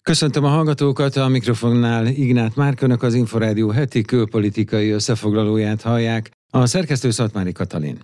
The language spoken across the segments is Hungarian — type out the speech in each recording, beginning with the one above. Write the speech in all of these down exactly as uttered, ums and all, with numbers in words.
Köszöntöm a hallgatókat, a mikrofonnál Ignát Márk, Önök az Inforádió heti külpolitikai összefoglalóját hallják, a szerkesztő Szatmári Katalin.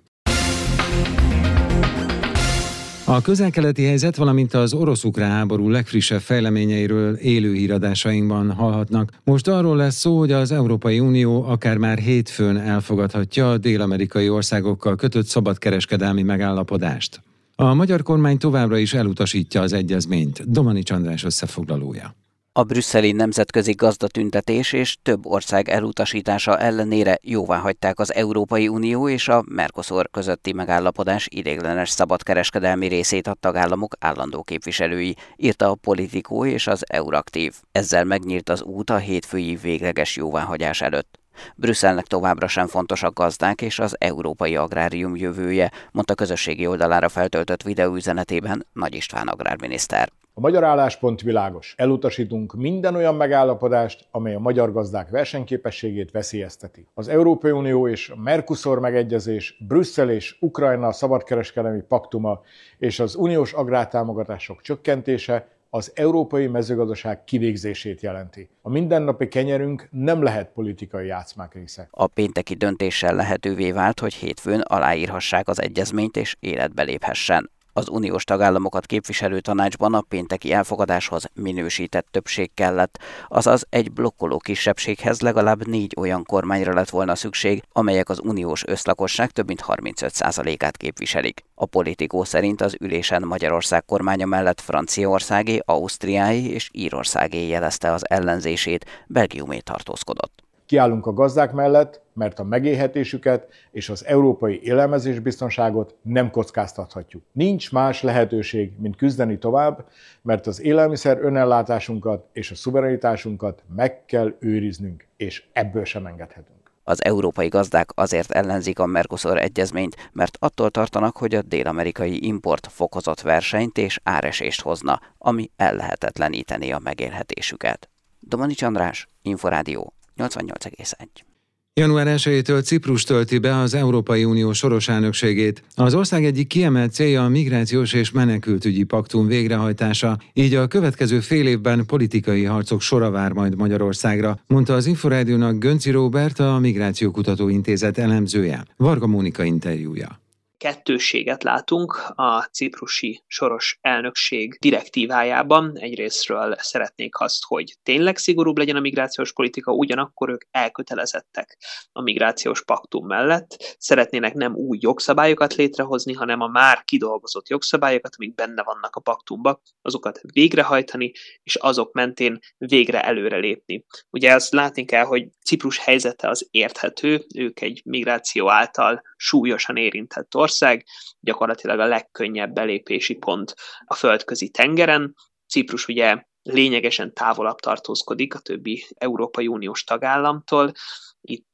A közel-keleti helyzet, valamint az orosz-ukrán háború legfrissebb fejleményeiről élő híradásainkban hallhatnak. Most arról lesz szó, hogy az Európai Unió akár már hétfőn elfogadhatja a dél-amerikai országokkal kötött szabadkereskedelmi megállapodást. A magyar kormány továbbra is elutasítja az egyezményt. Domanics András összefoglalója. A brüsszeli nemzetközi gazdatüntetés és több ország elutasítása ellenére jóváhagyták az Európai Unió és a Mercosur közötti megállapodás ideiglenes szabadkereskedelmi részét a tagállamok állandó képviselői, írta a Politico és az Euraktív. Ezzel megnyílt az út a hétfői végleges jóváhagyás előtt. Brüsszelnek továbbra sem fontos a gazdák és az európai agrárium jövője, mondta közösségi oldalára feltöltött videóüzenetében Nagy István agrárminiszter. A magyar álláspont világos. Elutasítunk minden olyan megállapodást, amely a magyar gazdák versenyképességét veszélyezteti. Az Európai Unió és a Mercosur megegyezés, Brüsszel és Ukrajna szabadkereskedelmi paktuma és az uniós agrártámogatások csökkentése az európai mezőgazdaság kivégzését jelenti. A mindennapi kenyerünk nem lehet politikai játszmák része. A pénteki döntéssel lehetővé vált, hogy hétfőn aláírhassák az egyezményt és életbe léphessen. Az uniós tagállamokat képviselő tanácsban a pénteki elfogadáshoz minősített többség kellett, azaz egy blokkoló kisebbséghez legalább négy olyan kormányra lett volna szükség, amelyek az uniós összlakosság több mint harmincöt százalékát képviselik. A Politico szerint az ülésen Magyarország kormánya mellett Franciaországé, Ausztriáé és Írországé jelezte az ellenzését, Belgiumé tartózkodott. Kiállunk a gazdák mellett, mert a megélhetésüket és az európai élelmezésbiztonságot nem kockáztathatjuk. Nincs más lehetőség, mint küzdeni tovább, mert az élelmiszer önellátásunkat és a szuverenitásunkat meg kell őriznünk, és ebből sem engedhetünk. Az európai gazdák azért ellenzik a Mercosur egyezményt, mert attól tartanak, hogy a dél-amerikai import fokozott versenyt és áresést hozna, ami ellehetetlenítené a megélhetésüket. Domanics András, Inforádió nyolcvannyolc egész egy. január elsejétől Ciprus tölti be az Európai Unió soros elnökségét. Az ország egyik kiemelt célja a migrációs és menekültügyi paktum végrehajtása, így a következő fél évben politikai harcok sora vár majd Magyarországra, mondta az Inforádiónak Gönci Róbert, a Migrációkutató Intézet elemzője. Varga Mónika interjúja. Kettősséget látunk a ciprusi soros elnökség direktívájában. Egyrészről szeretnék azt, hogy tényleg szigorúbb legyen a migrációs politika, ugyanakkor ők elkötelezettek a migrációs paktum mellett. Szeretnének nem új jogszabályokat létrehozni, hanem a már kidolgozott jogszabályokat, amik benne vannak a paktumban, azokat végrehajtani, és azok mentén végre előrelépni. Ugye azt látni kell, hogy Ciprus helyzete az érthető, ők egy migráció által súlyosan érintett ország, gyakorlatilag a legkönnyebb belépési pont a földközi tengeren. Ciprus ugye lényegesen távolabb tartózkodik a többi Európai Uniós tagállamtól. Itt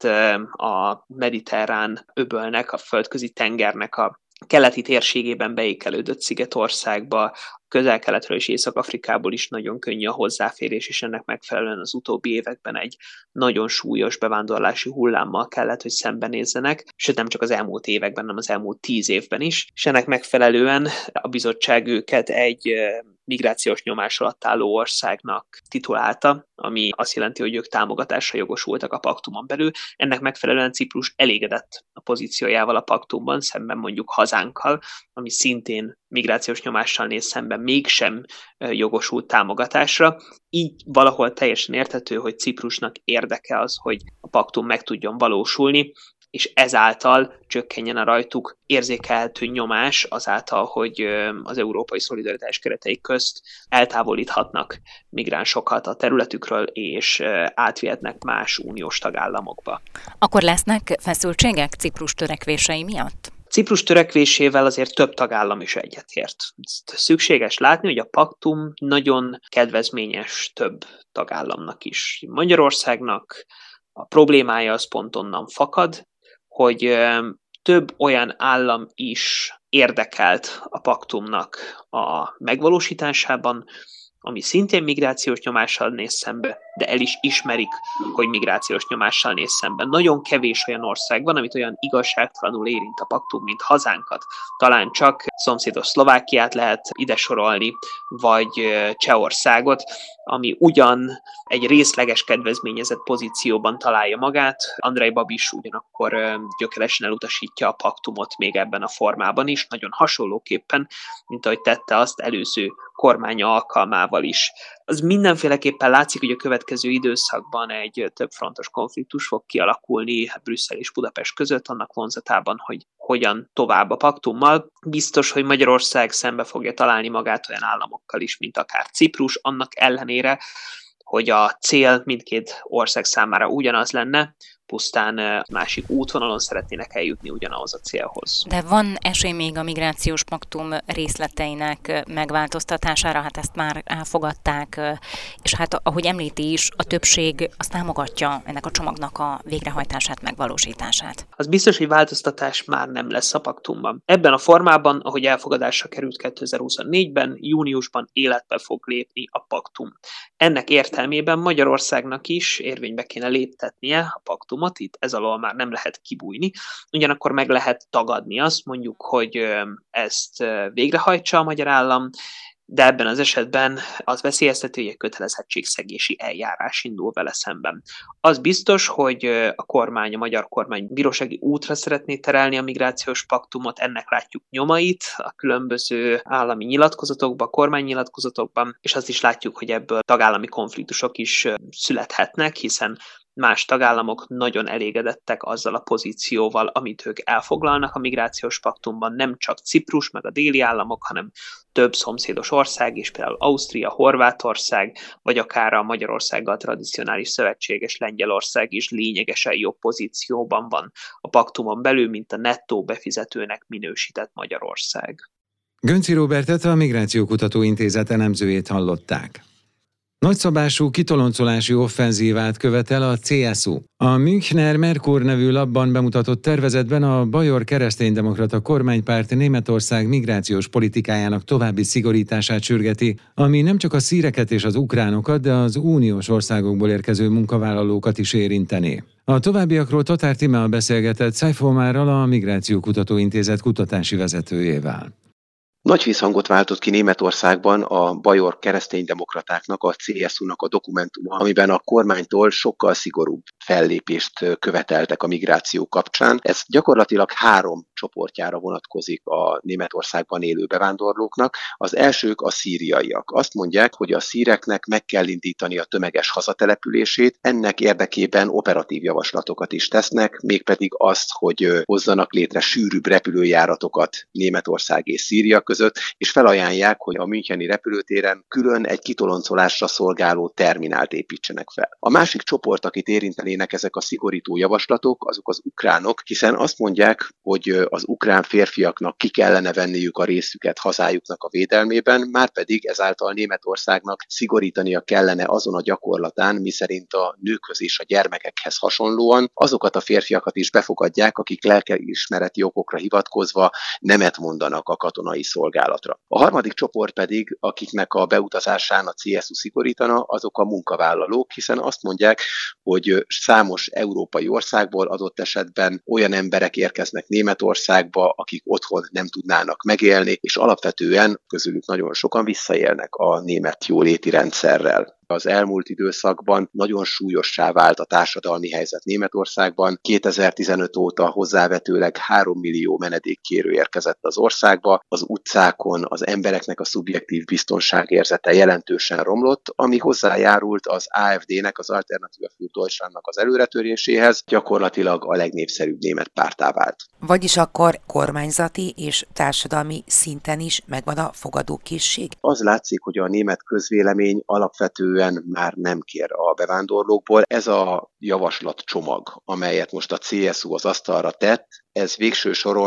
a mediterrán öbölnek, a földközi tengernek a keleti térségében beékelődött szigetországba, Közel-Keletről és Észak-Afrikából is nagyon könnyű a hozzáférés, és ennek megfelelően az utóbbi években egy nagyon súlyos bevándorlási hullámmal kellett, hogy szembenézzenek, sőt nem csak az elmúlt években, hanem az elmúlt tíz évben is, és ennek megfelelően a bizottság őket egy migrációs nyomás alatt álló országnak titulálta, ami azt jelenti, hogy ők támogatásra jogosultak a paktumon belül. Ennek megfelelően Ciprus elégedett a pozíciójával a paktumban, szemben mondjuk hazánkkal, ami szintén migrációs nyomással néz szemben mégsem jogosult támogatásra. Így valahol teljesen érthető, hogy Ciprusnak érdeke az, hogy a paktum meg tudjon valósulni, és ezáltal csökkenjen a rajtuk érzékelhető nyomás azáltal, hogy az európai szolidaritás keretei közt eltávolíthatnak migránsokat a területükről, és átvihetnek más uniós tagállamokba. Akkor lesznek feszültségek Ciprus törekvései miatt? Ciprus törekvésével azért több tagállam is egyetért. Szükséges látni, hogy a paktum nagyon kedvezményes több tagállamnak is. Magyarországnak a problémája az pont onnan fakad, hogy több olyan állam is érdekelt a paktumnak a megvalósításában, ami szintén migrációs nyomással néz szembe, de el is ismerik, hogy migrációs nyomással néz szembe. Nagyon kevés olyan ország van, amit olyan igazságtalanul érint a paktum, mint hazánkat. Talán csak szomszédos Szlovákiát lehet ide sorolni, vagy Csehországot, ami ugyan egy részleges kedvezményezett pozícióban találja magát. Andrej Babis ugyanakkor gyökeresen elutasítja a paktumot még ebben a formában is, nagyon hasonlóképpen, mint ahogy tette azt előző kormánya alkalmával is. Az mindenféleképpen látszik, hogy a következő időszakban egy több frontos konfliktus fog kialakulni Brüsszel és Budapest között, annak vonzatában, hogy hogyan tovább a paktummal. Biztos, hogy Magyarország szembe fogja találni magát olyan államokkal is, mint akár Ciprus, annak ellenére, hogy a cél mindkét ország számára ugyanaz lenne, pusztán másik útvonalon szeretnének eljutni ugyanahoz a célhoz. De van esély még a migrációs paktum részleteinek megváltoztatására, hát ezt már elfogadták, és hát ahogy említi is, a többség azt támogatja ennek a csomagnak a végrehajtását, megvalósítását. Az biztos, hogy változtatás már nem lesz a paktumban. Ebben a formában, ahogy elfogadásra került kétezer-huszonnégyben, júniusban életbe fog lépni a paktum. Ennek értelmében Magyarországnak is érvénybe kéne léptetnie a paktum. Itt ez alól már nem lehet kibújni, ugyanakkor meg lehet tagadni azt, mondjuk, hogy ezt végrehajtsa a magyar állam, de ebben az esetben az veszélyeztető, hogy egy kötelezettségszegési eljárás indul vele szemben. Az biztos, hogy a kormány, a magyar kormány bírósági útra szeretné terelni a migrációs paktumot, ennek látjuk nyomait a különböző állami nyilatkozatokban, kormánynyilatkozatokban, és azt is látjuk, hogy ebből tagállami konfliktusok is születhetnek, hiszen más tagállamok nagyon elégedettek azzal a pozícióval, amit ők elfoglalnak a migrációs paktumban, nem csak Ciprus, meg a déli államok, hanem több szomszédos ország is, például Ausztria, Horvátország, vagy akár a Magyarországgal tradicionális szövetséges Lengyelország is lényegesen jobb pozícióban van a paktumon belül, mint a nettó befizetőnek minősített Magyarország. Gönci Róbertet, a Migrációkutató Intézet elemzőjét hallották. Nagyszabású kitoloncolási offenzívát követel a cé es u. A Münchner Merkur nevű labban bemutatott tervezetben a bajor kereszténydemokrata kormánypárt Németország migrációs politikájának további szigorítását sürgeti, ami nem csak a szíreket és az ukránokat, de az uniós országokból érkező munkavállalókat is érintené. A továbbiakról Tatár Tímea beszélgetett Szájfómárral, a Migrációkutató Intézet kutatási vezetőjével. Nagy visszhangot váltott ki Németországban a bajor kereszténydemokratáknak, a cé es u-nak a dokumentuma, amiben a kormánytól sokkal szigorúbb fellépést követeltek a migráció kapcsán. Ez gyakorlatilag három csoportjára vonatkozik a Németországban élő bevándorlóknak. Az elsők a szíriaiak. Azt mondják, hogy a szíreknek meg kell indítani a tömeges hazatelepülését, ennek érdekében operatív javaslatokat is tesznek, mégpedig azt, hogy hozzanak létre sűrűbb repülőjáratokat Németország és Szíria között, és felajánlják, hogy a müncheni repülőtéren külön egy kitoloncolásra szolgáló terminált építsenek fel. A másik csoport, akit érintenének ezek a szigorító javaslatok, azok az ukránok, hiszen azt mondják, hogy az ukrán férfiaknak ki kellene venniük a részüket hazájuknak a védelmében, márpedig ezáltal Németországnak szigorítania kellene azon a gyakorlatán, miszerint a nőkhöz és a gyermekekhez hasonlóan azokat a férfiakat is befogadják, akik lelkiismereti okokra hivatkozva nemet mondanak a katonai szolgálatra. A harmadik csoport pedig, akiknek a beutazásán a cé es u szigorítana, azok a munkavállalók, hiszen azt mondják, hogy számos európai országból adott esetben olyan emberek érkeznek Németországba, akik otthon nem tudnának megélni, és alapvetően közülük nagyon sokan visszaélnek a német jóléti rendszerrel. Az elmúlt időszakban nagyon súlyossá vált a társadalmi helyzet Németországban. kétezer-tizenöt óta hozzávetőleg három millió menedékkérő érkezett az országba. Az utcákon az embereknek a szubjektív biztonságérzete jelentősen romlott, ami hozzájárult az á ef dé-nek, az Alternative für Deutschlandnak az előretöréséhez, gyakorlatilag a legnépszerűbb német párttá vált. Vagyis akkor kormányzati és társadalmi szinten is megvan a fogadókészség? Az látszik, hogy a német közvélemény alapvetően már nem kér a bevándorlókból. Ez a javaslatcsomag, amelyet most a cé es u az asztalra tett, ez végső soron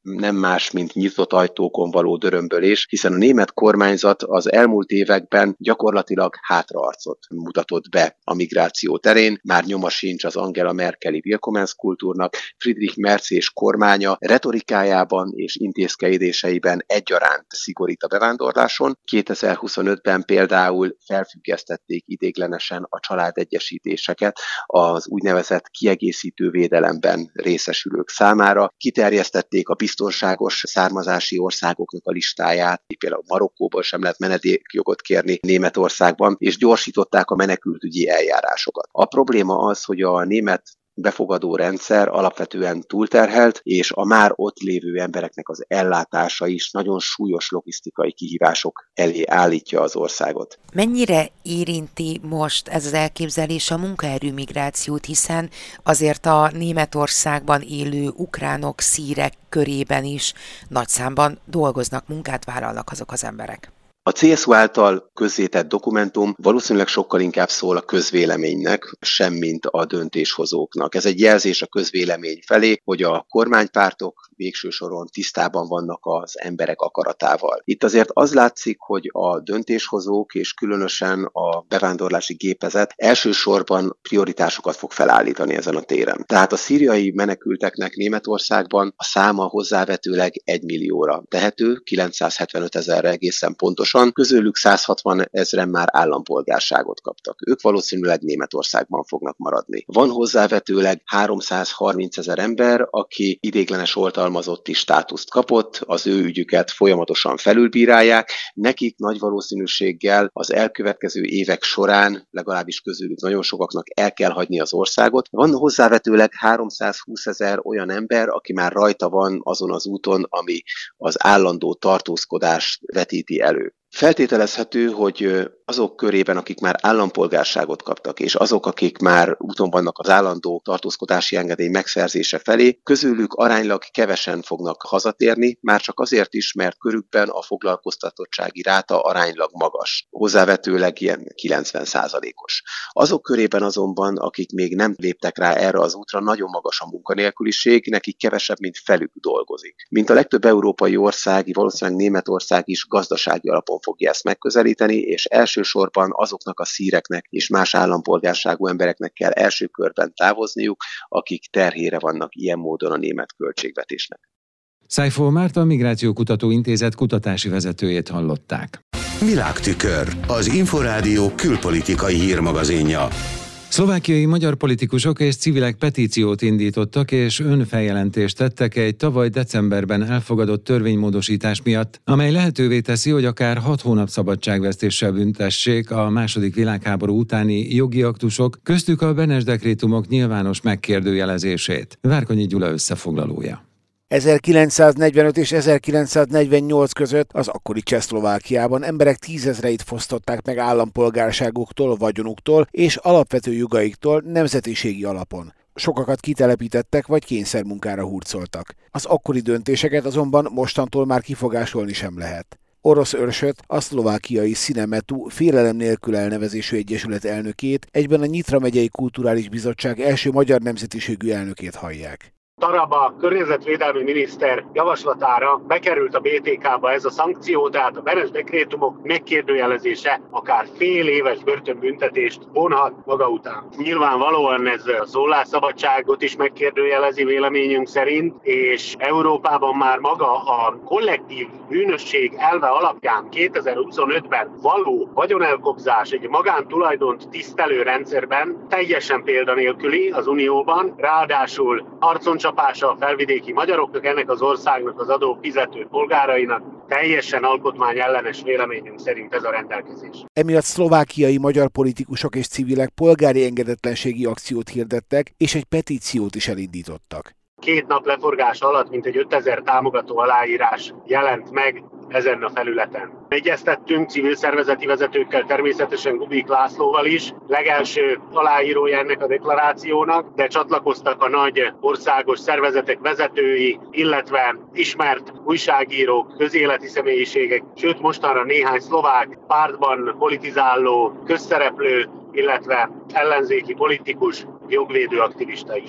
nem más, mint nyitott ajtókon való dörömbölés, hiszen a német kormányzat az elmúlt években gyakorlatilag hátraarcot mutatott be a migráció terén. Már nyoma sincs az Angela Merkeli Willkommenskultúrnak, Friedrich Merz és kormánya retorikájában és intézkedéseiben egyaránt szigorít a bevándorláson. kétezer-huszonötben például felfüggesztették idéglenesen a családegyesítéseket az úgynevezett kiegészítő védelemben részesülők számára, kiterjesztették a biztonságos származási országoknak a listáját, például Marokkóból sem lehet menedékjogot kérni Németországban, és gyorsították a menekültügyi eljárásokat. A probléma az, hogy a német befogadó rendszer alapvetően túlterhelt, és a már ott lévő embereknek az ellátása is nagyon súlyos logisztikai kihívások elé állítja az országot. Mennyire érinti most ez az elképzelés a munkaerőmigrációt, hiszen azért a Németországban élő ukránok, szírek körében is nagy számban dolgoznak, munkát vállalnak azok az emberek? A cé es u által közzétett dokumentum valószínűleg sokkal inkább szól a közvéleménynek, semmint a döntéshozóknak. Ez egy jelzés a közvélemény felé, hogy a kormánypártok végső soron tisztában vannak az emberek akaratával. Itt azért az látszik, hogy a döntéshozók és különösen a bevándorlási gépezet elsősorban prioritásokat fog felállítani ezen a téren. Tehát a szíriai menekülteknek Németországban a száma hozzávetőleg egy millióra tehető, kilencszázhetvenöt ezerre egészen pontosan. Közülük száz hatvan ezren már állampolgárságot kaptak. Ők valószínűleg Németországban fognak maradni. Van hozzávetőleg háromszázharminc ezer ember, aki ideiglenes oltalmazotti státuszt kapott, az ő ügyüket folyamatosan felülbírálják. Nekik nagy valószínűséggel az elkövetkező évek során, legalábbis közülük nagyon sokaknak el kell hagyni az országot. Van hozzávetőleg háromszázhúsz ezer olyan ember, aki már rajta van azon az úton, ami az állandó tartózkodást vetíti elő. Feltételezhető, hogy azok körében, akik már állampolgárságot kaptak, és azok, akik már úton vannak az állandó tartózkodási engedély megszerzése felé, közülük aránylag kevesen fognak hazatérni, már csak azért is, mert körükben a foglalkoztatottsági ráta aránylag magas, hozzávetőleg ilyen kilencven százalékos. Azok körében azonban, akik még nem léptek rá erre az útra, nagyon magas a munkanélküliség, nekik kevesebb, mint felük dolgozik. Mint a legtöbb európai ország, valószínűleg Németország is gazdasági alapon fogja ezt megközelíteni, és elsősorban azoknak a szíreknek és más állampolgárságú embereknek kell első körben távozniuk, akik terhére vannak ilyen módon a német költségvetésnek. Szájfó Márta, a Migrációkutató Intézet kutatási vezetőjét hallották. Világtükör, az Inforádió külpolitikai hírmagazinja. Szlovákiai magyar politikusok és civilek petíciót indítottak és önfeljelentést tettek egy tavaly decemberben elfogadott törvénymódosítás miatt, amely lehetővé teszi, hogy akár hat hónap szabadságvesztéssel büntessék a második világháború utáni jogi aktusok, köztük a Benes dekrétumok nyilvános megkérdőjelezését. Várkonyi Gyula összefoglalója. ezerkilencszáznegyvenöt és ezerkilencszáznegyvennyolc között az akkori Csehszlovákiában emberek tízezreit fosztották meg állampolgárságuktól, vagyonuktól és alapvető jogaiktól nemzetiségi alapon. Sokakat kitelepítettek vagy kényszermunkára hurcoltak. Az akkori döntéseket azonban mostantól már kifogásolni sem lehet. Orosz Örsöt, a szlovákiai Szinemetú félelem nélkül elnevezésű egyesület elnökét, egyben a Nyitra megyei kulturális bizottság első magyar nemzetiségű elnökét hallják. Taraba környezetvédelmi miniszter javaslatára bekerült a bé té ká-ba ez a szankció, tehát a Benes dekrétumok megkérdőjelezése akár fél éves börtönbüntetést vonhat maga után. Nyilvánvalóan ez a szólásszabadságot is megkérdőjelezi véleményünk szerint, és Európában már maga a kollektív bűnösség elve alapján kétezer-huszonötben való vagyonelkobzás egy magántulajdont tisztelő rendszerben teljesen példanélküli az Unióban, ráadásul arcon csapása a felvidéki magyaroknak, ennek az országnak az adó fizető polgárainak, teljesen alkotmányellenes véleményünk szerint ez a rendelkezés. Emiatt szlovákiai magyar politikusok és civilek polgári engedetlenségi akciót hirdettek, és egy petíciót is elindítottak. Két nap leforgása alatt mintegy ötezer támogató aláírás jelent meg ezen a felületen. Egyeztettünk civil szervezeti vezetőkkel, természetesen Kubik Lászlóval is, legelső aláírója ennek a deklarációnak, de csatlakoztak a nagy országos szervezetek vezetői, illetve ismert újságírók, közéleti személyiségek, sőt mostanra néhány szlovák pártban politizáló közszereplő, illetve ellenzéki politikus, jogvédő aktivista is.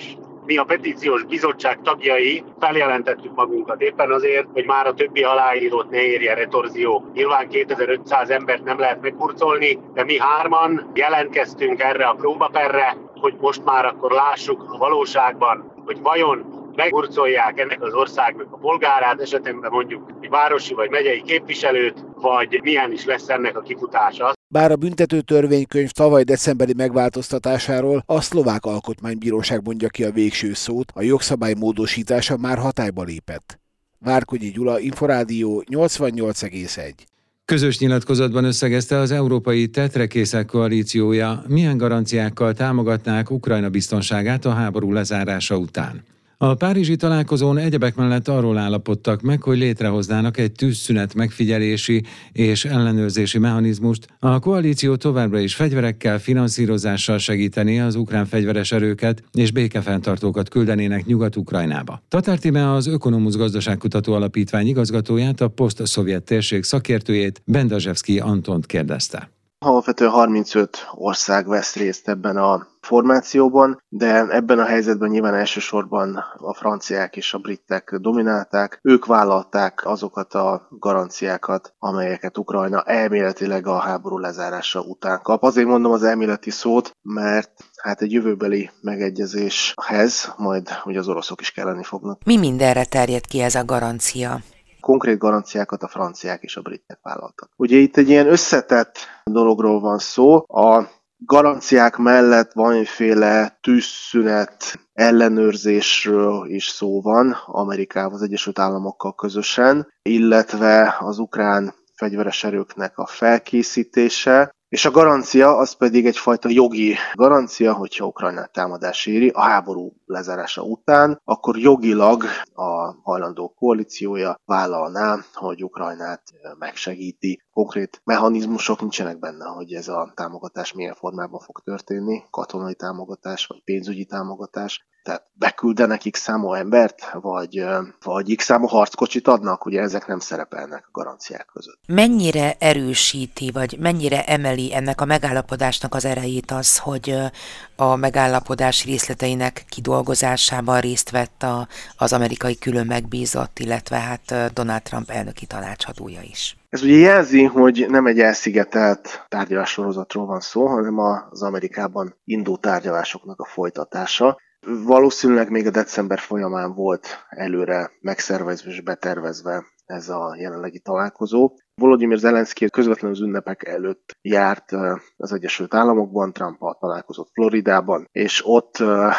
Mi a petíciós bizottság tagjai feljelentettük magunkat éppen azért, hogy már a többi aláírót ne érje retorzió. Nyilván kétezer-ötszáz embert nem lehet meghurcolni, de mi hárman jelentkeztünk erre a próbaperre, hogy most már akkor lássuk a valóságban, hogy vajon meghurcolják ennek az országnak a polgárát, esetemben mondjuk egy városi vagy megyei képviselőt, vagy milyen is lesz ennek a kifutása. Bár a büntető törvénykönyv tavaly decemberi megváltoztatásáról a szlovák alkotmánybíróság mondja ki a végső szót, a jogszabály módosítása már hatályba lépett. Várkonyi Gyula, Inforádió nyolcvannyolc egész egy. Közös nyilatkozatban összegezte az Európai Tetrekészek koalíciója, milyen garanciákkal támogatnák Ukrajna biztonságát a háború lezárása után. A párizsi találkozón egyebek mellett arról állapodtak meg, hogy létrehoznának egy tűzszünet megfigyelési és ellenőrzési mechanizmust. A koalíció továbbra is fegyverekkel, finanszírozással segíteni az ukrán fegyveres erőket, és békefenntartókat küldenének Nyugat-Ukrajnába. Tatár Tíme, az Ökonomusz Gazdaságkutató Alapítvány igazgatóját, a poszt-szovjet térség szakértőjét, Bendazsevszky Antont kérdezte. Alapvetően harmincöt ország vesz részt ebben a formációban, de ebben a helyzetben nyilván elsősorban a franciák és a britek dominálták. Ők vállalták azokat a garanciákat, amelyeket Ukrajna elméletileg a háború lezárása után kap. Azért mondom az elméleti szót, mert hát egy jövőbeli megegyezéshez majd ugye az oroszok is kelleni fognak. Mi mindenre terjed ki ez a garancia? Konkrét garanciákat a franciák és a britek vállaltak. Ugye itt egy ilyen összetett dologról van szó, a garanciák mellett valamiféle tűzszünet ellenőrzésről is szó van Amerikával, az Egyesült Államokkal közösen, illetve az ukrán fegyveres erőknek a felkészítése, és a garancia az pedig egyfajta jogi garancia, hogyha Ukrajnát támadás éri a háború lezárása után, akkor jogilag a hajlandó koalíciója vállalná, hogy Ukrajnát megsegíti. Konkrét mechanizmusok nincsenek benne, hogy ez a támogatás milyen formában fog történni, katonai támogatás vagy pénzügyi támogatás. Tehát beküldenek x számú embert, vagy, vagy x számú harckocsit adnak, ugye ezek nem szerepelnek a garanciák között. Mennyire erősíti, vagy mennyire emeli ennek a megállapodásnak az erejét az, hogy a megállapodás részleteinek kidolgozásában részt vett a, az amerikai külön megbízott, illetve hát Donald Trump elnöki tanácsadója is? Ez ugye jelzi, hogy nem egy elszigetelt tárgyalássorozatról van szó, hanem az Amerikában induló tárgyalásoknak a folytatása. Valószínűleg még a december folyamán volt előre megszervezve és betervezve ez a jelenlegi találkozó. Volodymyr Zelenszky közvetlenül az ünnepek előtt járt az Egyesült Államokban, Trumppal találkozott Floridában, és ott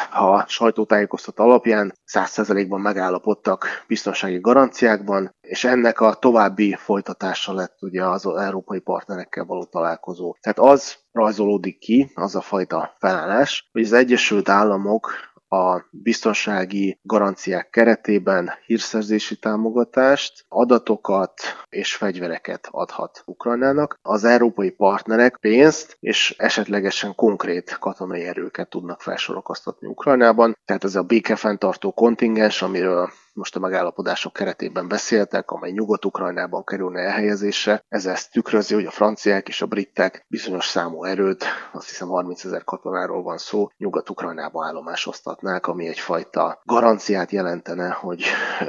a sajtótájékoztató alapján száz százalékban megállapodtak biztonsági garanciákban, és ennek a további folytatása lett ugye az európai partnerekkel való találkozó. Tehát az rajzolódik ki, az a fajta felállás, hogy az Egyesült Államok a biztonsági garanciák keretében hírszerzési támogatást, adatokat és fegyvereket adhat Ukrajnának. Az európai partnerek pénzt és esetlegesen konkrét katonai erőket tudnak felsorokoztatni Ukrajnában. Tehát ez a békefenntartó kontingens, amiről most a megállapodások keretében beszéltek, amely Nyugat-Ukrajnában kerülne elhelyezésre. Ez ezt tükrözi, hogy a franciák és a britek bizonyos számú erőt, azt hiszem harmincezer katonáról van szó, Nyugat-Ukrajnában állomásoztatnák, ami egyfajta garanciát jelentene, hogy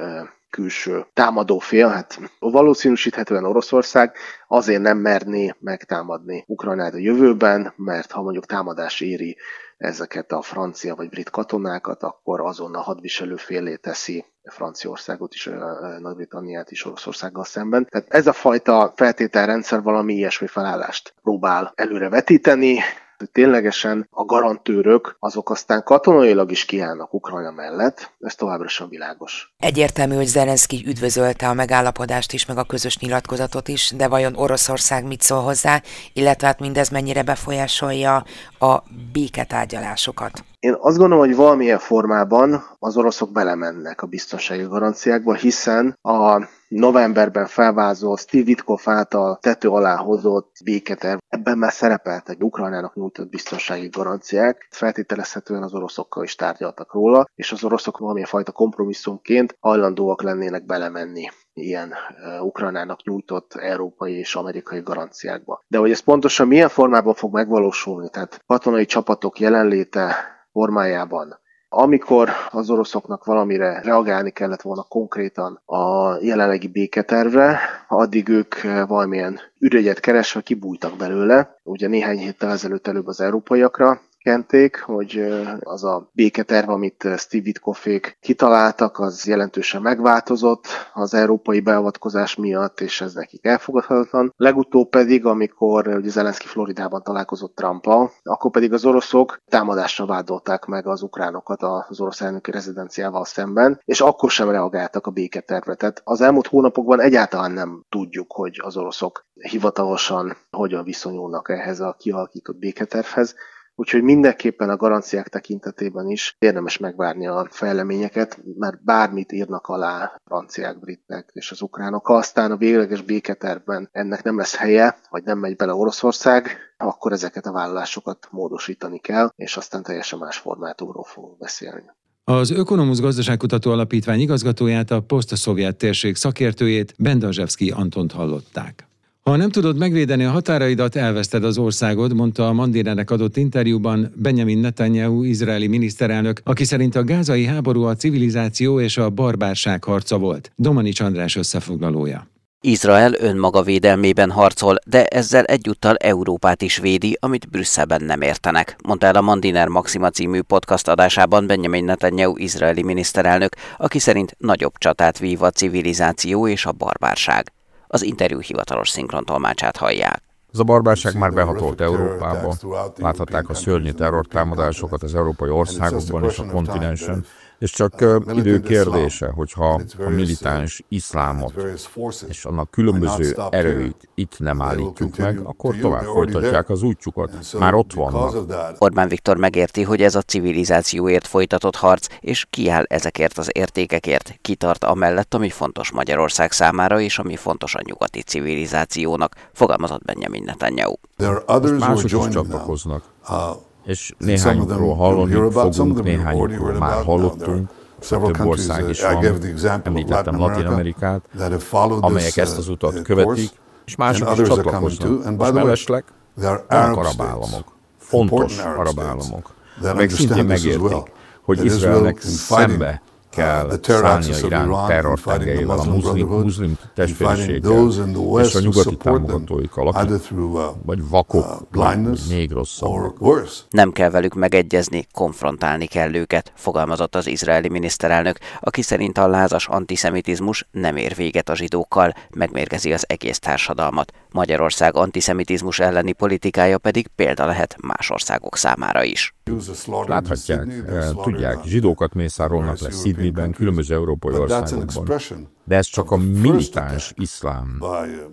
külső támadófél, hát valószínűsíthetően Oroszország azért nem merné megtámadni Ukrajnát a jövőben, mert ha mondjuk támadás éri ezeket a francia vagy brit katonákat, akkor azonnal hadviselő félé teszi Franciaországot is, Nagy-Britanniát is Oroszországgal szemben. Tehát ez a fajta feltételrendszer valami ilyesmi felállást próbál előre vetíteni, hogy ténylegesen a garantőrök azok aztán katonailag is kiállnak Ukrajna mellett, ez továbbra sem világos. Egyértelmű, hogy Zelenszky üdvözölte a megállapodást is, meg a közös nyilatkozatot is, de vajon Oroszország mit szól hozzá, illetve hát mindez mennyire befolyásolja a béketárgyalásokat? Én azt gondolom, hogy valamilyen formában az oroszok belemennek a biztonsági garanciákba, hiszen a novemberben felvázolt Steve Witkoff által tető alá hozott béketerv, ebben már szerepeltek Ukrajnának nyújtott biztonsági garanciák, feltételezhetően az oroszokkal is tárgyaltak róla, és az oroszok valamilyen fajta kompromisszumként hajlandóak lennének belemenni ilyen uh, Ukrajnának nyújtott európai és amerikai garanciákba. De hogy ez pontosan milyen formában fog megvalósulni, tehát katonai csapatok jelenléte formájában, Amikor az oroszoknak valamire reagálni kellett volna konkrétan a jelenlegi béketervre, addig ők valamilyen ürügyet keresve kibújtak belőle. Ugye néhány héttel ezelőtt előbb az európaiakra kenték, hogy az a béketerv, amit Steve Witkoffék kitaláltak, az jelentősen megváltozott az európai beavatkozás miatt, és ez nekik elfogadhatatlan. Legutóbb pedig, amikor ugye Zelenszky Floridában találkozott Trumpal, akkor pedig az oroszok támadásra vádolták meg az ukránokat az orosz elnöki rezidenciával szemben, és akkor sem reagáltak a béketervre. Tehát az elmúlt hónapokban egyáltalán nem tudjuk, hogy az oroszok hivatalosan hogyan viszonyulnak ehhez a kialakított béketervhez. Úgyhogy mindenképpen a garanciák tekintetében is érdemes megvárni a fejleményeket, mert bármit írnak alá franciák, britek és az ukránok, ha aztán a végleges béketervben ennek nem lesz helye, vagy nem megy bele Oroszország, akkor ezeket a vállalásokat módosítani kell, és aztán teljesen más formátumról fogunk beszélni. Az Ökonomusz Gazdaságkutató Alapítvány igazgatóját, a poszt-szovjet térség szakértőjét, Bendazsevszky Antont hallották. Ha nem tudod megvédeni a határaidat, elveszted az országod, mondta a Mandinernek adott interjúban Benjamin Netanyahu izraeli miniszterelnök, aki szerint a gázai háború a civilizáció és a barbárság harca volt. Domanics András összefoglalója. Izrael önmaga védelmében harcol, de ezzel egyúttal Európát is védi, amit Brüsszelben nem értenek, mondta el a Mandiner Maxima című podcast adásában Benjamin Netanyahu izraeli miniszterelnök, aki szerint nagyobb csatát vív a civilizáció és a barbárság. Az interjú hivatalos szinkrontolmácsát hallják. Ez a barbárság már behatolt Európába. Láthatták a szörnyű terrortámadásokat az európai országokban és a kontinensen, és csak idő kérdése, hogyha a militáns iszlámot és annak különböző erőit itt nem állítjuk meg, akkor tovább folytatják az útjukat. Már ott vannak. Orbán Viktor megérti, hogy ez a civilizációért folytatott harc, és kiáll ezekért az értékekért, kitart amellett, ami fontos Magyarország számára, és ami fontos a nyugati civilizációnak, fogalmazott Benjamin Netanyahu. Most mások is csatlakoznak. És néhányukról hallani fogunk, néhányukról már hallottunk, több ország is van, említettem Latin-Amerikát, amelyek ezt az utat követik, és mások is csatlakoznak. És mellesleg vannak arab államok, fontos arab államok, amelyek szintén megértik, hogy Izraelnek szembe kell szállni a iráni terrortengelyével, a muszlim, muszlim testvériséggel és a nyugati támogatóikkal, akik vagy vakok, vagy még rosszabbak. Nem kell velük megegyezni, konfrontálni kell őket, fogalmazott az izraeli miniszterelnök, aki szerint a lázas antiszemitizmus nem ér véget a zsidókkal, megmérgezi az egész társadalmat. Magyarország antiszemitizmus elleni politikája pedig példa lehet más országok számára is. Láthatják, tudják, zsidókat mészárolnak le Sydneyben, különböző európai országokban. De ez csak a militáns iszlám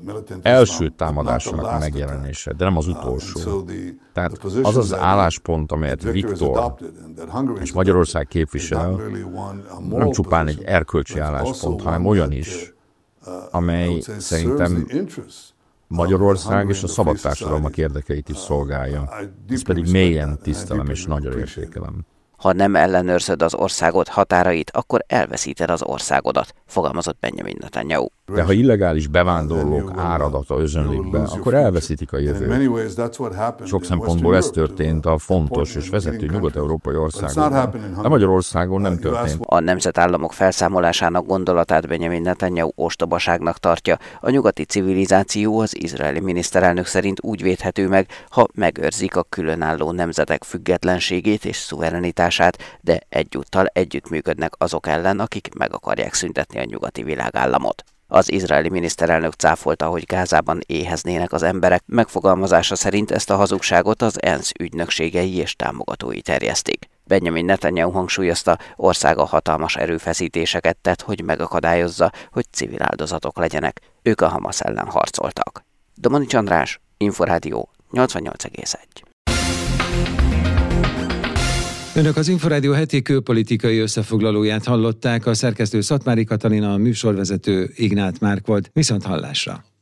első támadásának a megjelenése, de nem az utolsó. Tehát az az álláspont, amelyet Viktor és Magyarország képvisel, nem csupán egy erkölcsi álláspont, hanem olyan is, amely szerintem Magyarország és a szabad társadalmak érdekeit is szolgálja. Ez pedig mélyen tisztelem és nagyra értékelem. Ha nem ellenőrzöd az országod határait, akkor elveszíted az országodat, fogalmazott Benjamin Netanyahu. De ha illegális bevándorlók áradata özönlik be, akkor elveszítik a jövőt. Sok szempontból ez történt a fontos és vezető nyugat-európai országokban. De Magyarországon nem történt. A nemzetállamok felszámolásának gondolatát Benjamin Netanyahu ostobaságnak tartja. A nyugati civilizáció az izraeli miniszterelnök szerint úgy védhető meg, ha megőrzik a különálló nemzetek függetlenségét és szuverenitását, de egyúttal együttműködnek azok ellen, akik meg akarják szüntetni a nyugati világállamot. Az izraeli miniszterelnök cáfolta, hogy Gázában éheznének az emberek, megfogalmazása szerint ezt a hazugságot az ENSZ ügynökségei és támogatói terjesztik. Benjamin Netanyahu hangsúlyozta, országa hatalmas erőfeszítéseket tett, hogy megakadályozza, hogy civil áldozatok legyenek. Ők a Hamasz ellen harcoltak. Domanics András, Inforádió nyolcvannyolc egész egy. Önök az Inforádió heti külpolitikai összefoglalóját hallották, a szerkesztő Szatmári Katalina, a műsorvezető Ignát Márk volt. Viszont hallásra!